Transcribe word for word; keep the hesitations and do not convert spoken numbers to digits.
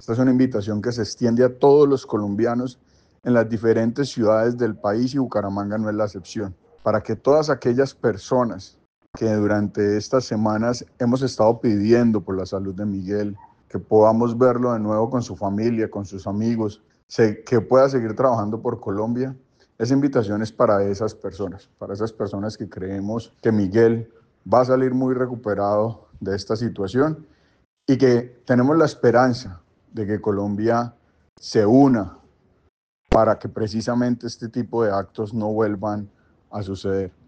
Esta es una invitación que se extiende a todos los colombianos en las diferentes ciudades del país y Bucaramanga no es la excepción, para que todas aquellas personas que durante estas semanas hemos estado pidiendo por la salud de Miguel, que podamos verlo de nuevo con su familia, con sus amigos, que pueda seguir trabajando por Colombia. Esa invitación es para esas personas, para esas personas que creemos que Miguel va a salir muy recuperado de esta situación y que tenemos la esperanza de que Colombia se una para que precisamente este tipo de actos no vuelvan a suceder.